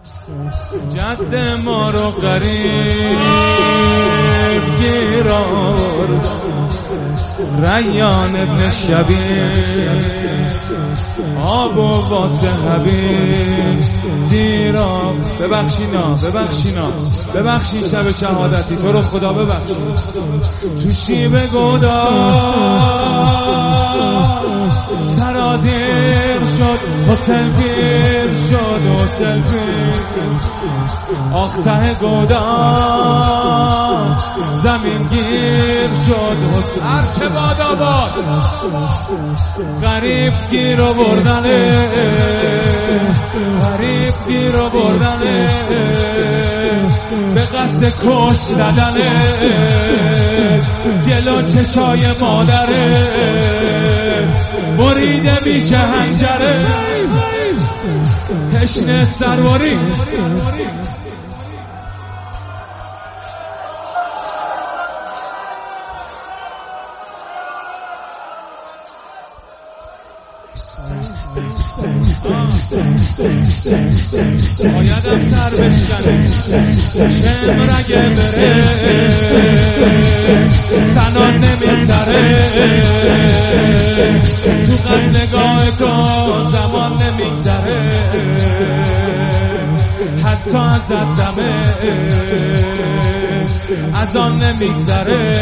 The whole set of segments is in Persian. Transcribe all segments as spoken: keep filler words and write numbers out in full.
جد ما رو قریب گیر آورد ریان ابن شبیب آب و واسه حبیب دیرا. ببخشینا ببخشینا ببخشی شب شهادتی تو رو خدا ببخشی. تو شیب گودا سرازیر شد حسین گیر شد حسین گیر آخته گودا زمین گیر شد حسین. هرچه باد آباد غریب گیر و بردنه غریب گیر و بردنه به قصد کش زدنه جلو چشای مادره بریده میشه هنجره تشنه سرواری. بایدم سر بشکنه شمر اگه بره سنان نمیگذره تو قد نگاه تو زمان نمیگذره حتی از دمه از آن نمیگذره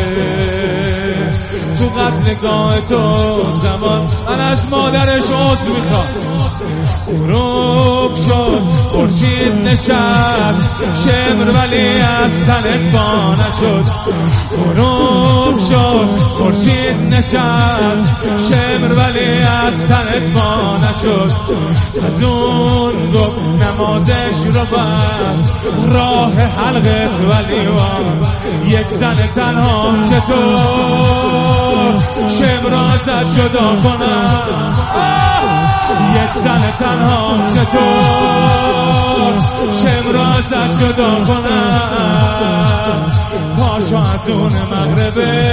تو قد نگاه تو زمان. من از مادرش عضو میخوام غروب شد خورشید نشست شمر ولی از تنت با نشد. غروب شد خورشید نشست شمر ولی از تنت با نشد. از اون گفت نمازش رو بست راه حلقت ولی وام یک زن تنها چطور شمر را ازت جدا کنم یک زن تنها چطور شمر را ازت جدا کنم. پاشو از اون مغربه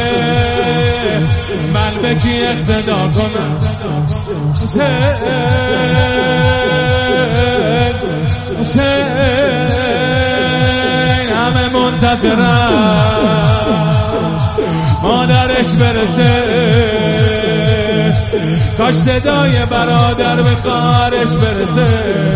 من به کی اقتدا کنم. حسین حسین همه منتظرم مادرش برسه کاش صدای برادر به خواهرش برسه.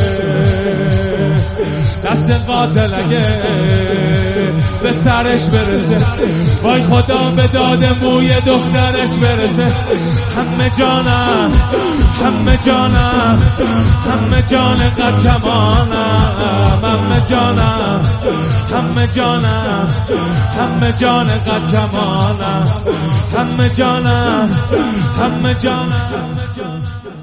دست قاتل اگه به سرش برسه وای خدا به داد موی دخترش برسه. همه جانم همه جانم همه جان قد کمانم همه جانم همه جانم همه جان قد کمانم همه جانم همه جانم